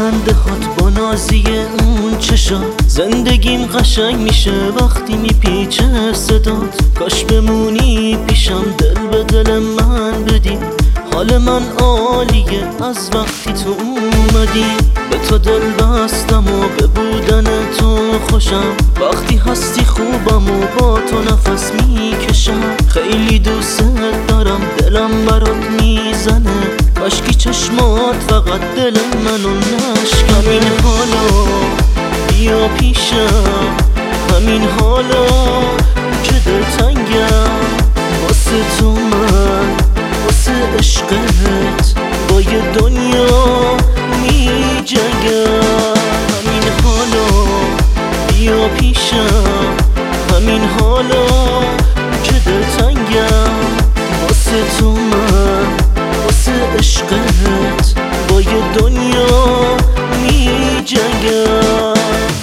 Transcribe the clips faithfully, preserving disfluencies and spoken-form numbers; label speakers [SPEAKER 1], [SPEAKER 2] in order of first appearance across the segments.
[SPEAKER 1] خنده هات با نازی اون چشا، زندگیم قشنگ میشه وقتی میپیچه صدات. کاش بمونی پیشم دل به دل من بدی، حال من عالیه از وقتی تو اومدی. به تو دل بستم و به بودن تو خوشم، وقتی هستی خوبم و با تو نفس میکشم. خیلی دوست دارم دلم برات میزنه، مشکی چشمات فقط دل منو نشکنه. همین حالا بیا پیشم، همین حالا که دلتنگم واسه تو، من واسه عشقت با یه دنیا می جنگم. همین حالا بیا پیشم، همین حالا که دلتنگم واسه تو، من واسه عشقت با یه دنیا می جنگم.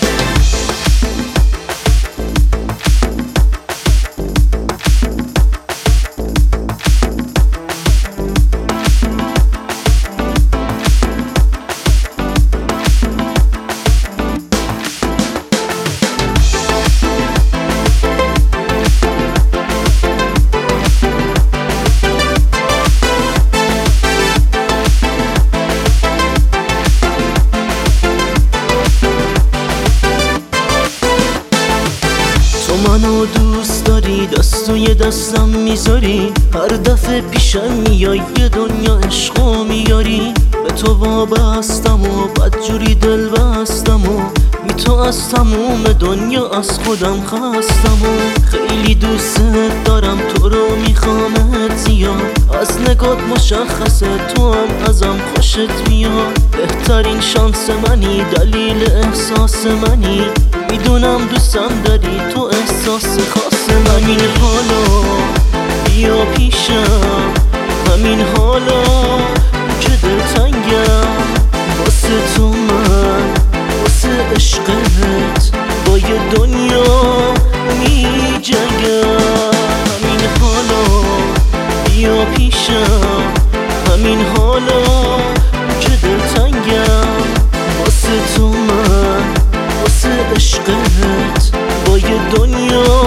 [SPEAKER 1] منو دوست داری، دست توی دستم میذاری، هر دفعه پیشم میای یه دنیا عشقو میاری. به تو وابستم و بدجوری دل بستم و بی تو از تموم دنیا از خودم خستم و خیلی دوست دارم تو رو میخوامت زیاد. از نگات مشخصه تو هم ازم خوشت میاد. بهترین شانس منی، دلیل احساس منی، میدونم دوستم داری تو احساس خاص من. همین حالا بیا پیشم، همین حالا که دلتنگم واسه تو، من واسه عشقت با یه دنیا می جنگم. همین حالا بیا پیشم، همین حالا که دلتنگم واسه تو، من واسه عشقت با یه دنیا